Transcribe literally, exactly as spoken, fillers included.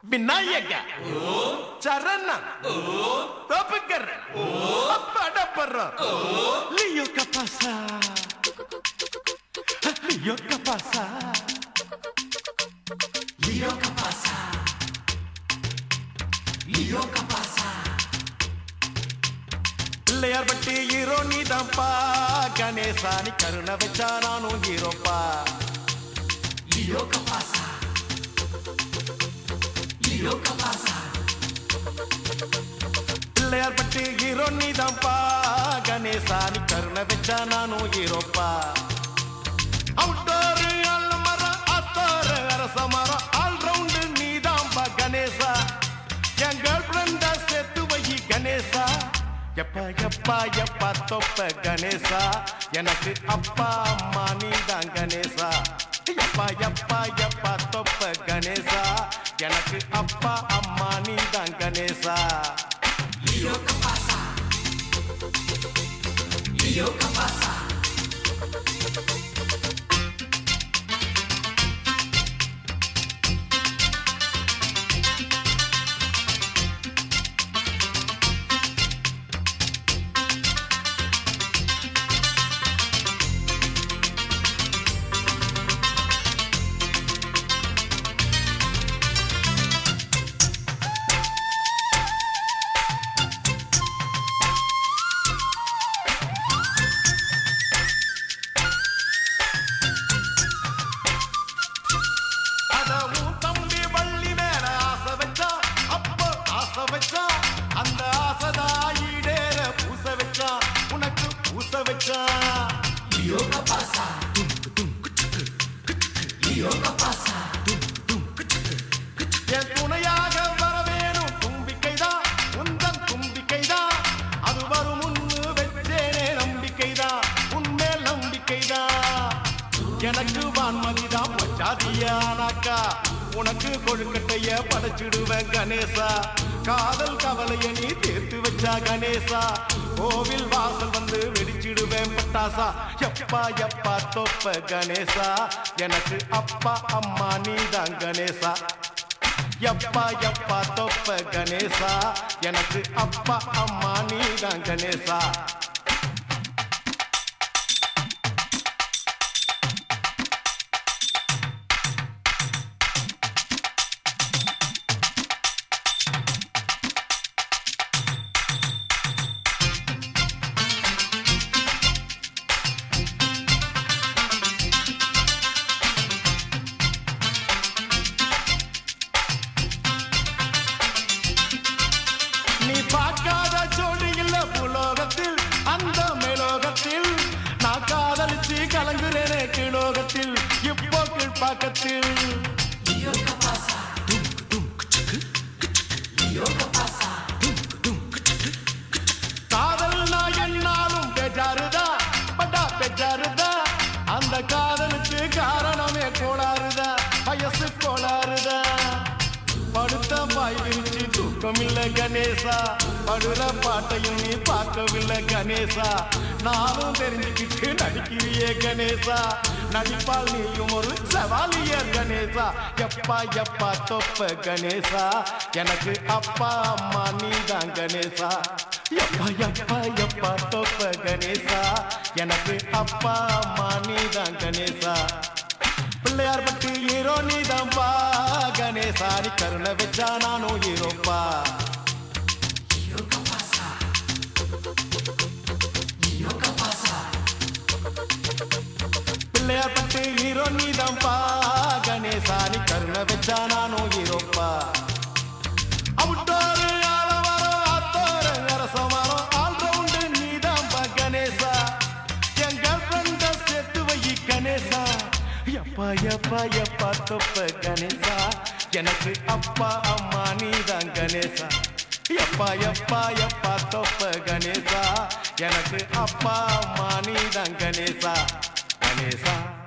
விநாயக சரணன் தபக்கர் படப்பற லியோ கபாசா லியோ கபாசா லியோ கபாசா லியோ கபாசா பிள்ளையார் பட்டி ஹீரோ நீதான்ப்பா கணேசா நீ கருணை வச்சா நானும் ஹீரோப்பா லியோ கபாசா லியோ கபாசா பிள்ளையார் பட்டி ஹீரோ நீதான்ப்பா கணேசா நீ கருணை வச்சா நானும் ஹீரோப்பா அவுட்டோரு அல்மரம் அத்தோரு அரசமரம் ஆல் ரவுண்டு நீதான்ப்பா கணேசா என் கேர்ள் ஃப்ரெண்டா சேர்த்து வை கணேசா எப்பா எப்பா எப்பா தொப்ப கணேசா எனக்கு அப்பா அம்மா நீதான் கணேசா எப்பா எப்பா எப்பா தொப்ப கணேசா எனக்கு அப்பா அம்மா நீதான் கணேசா லியோ கபாசா லியோ கபாசா அந்த ஆசதாயிடேற பூச வச்சா உனக்கு பூச வச்சா லியோ கபாசா லியோ கபாசா என் துணையாக வர வேணும் தும்பிக்கைதான் உந்தன் தும்பிக்கைதான் அது வரும் முன்னு வச்சேனே நம்பிக்கைதான் உன்மேல் நம்பிக்கைதான் எனக்கு வான்மதிதான் பச்சாதியானாக்கா உனக்கு கொழுக்கட்டைய படைச்சிடுவேன் கணேசா காதல் கவலைய நீ தீர்த்து வச்சா கணேசா கோவில் வாசல் வந்து வெடிச்சிடுவேன் பட்டாசா எப்பா எப்பா தொப்ப கணேசா எனக்கு அப்பா அம்மா நீதான் கணேசா எப்பா எப்பா தொப்ப கணேசா எனக்கு அப்பா அம்மா நீதான் கணேசா பார்க்காத ஜோடி இல்ல புலோகத்தில் அந்த மேலோகத்தில் நான் காதலிச்சு கலங்குறேனே கீழோகத்தில் இப்போ கீழ்பாக்கத்தில் காதல் நான் என்னாலும் பெஜாருதா பட்டா பெஜாருதா அந்த காதலுக்கு காரணமே கோளாறுதா வயசு கோளாறுதா படுத்த பாய் விரிச்சு தூக்கமில்ல கணேசா படுற பாட்டையும் நீ பார்க்கவில்லை கணேசா நானும் தெரிஞ்சுக்கிட்டு நடிக்கிறியே கணேசா நடிப்பால் நீயும் ஒரு சவாலியர் கணேசா எப்பா எப்பா தொப்ப கணேசா எனக்கு அப்பா அம்மா நீதான் கணேசா எப்பா எப்பா எப்பா தொப்ப கணேசா எனக்கு அப்பா அம்மா நீதான் கணேசா பிள்ளையார் பட்டி ஹீரோ நீதான்ப்பா கணேசா நீ கருணை வச்சா நானும் ஹீரோப்பா லியோ கபாசா லியோ கபாசா பிள்ளையார் பட்டி ஹீரோ நீதான்ப்பா கணேசா நீ கருணை வச்சா நானும் ஹீரோப்பா அவுட்டோரு ஆலமரம் அத்தோரு அரசமரம் ஆல் ரவுண்டு நீதான்ப்பா கணேசா என் கேர்ள் ஃப்ரெண்ட சேர்த்து வை கணேசா எப்பா எப்பா எப்பா தொப்ப கணேசா எனக்கு அப்பா அம்மா நீதான் கணேசா எப்பா எப்பா எப்பா தொப்ப கணேசா எனக்கு அப்பா அம்மா நீதான் கணேசா கணேசா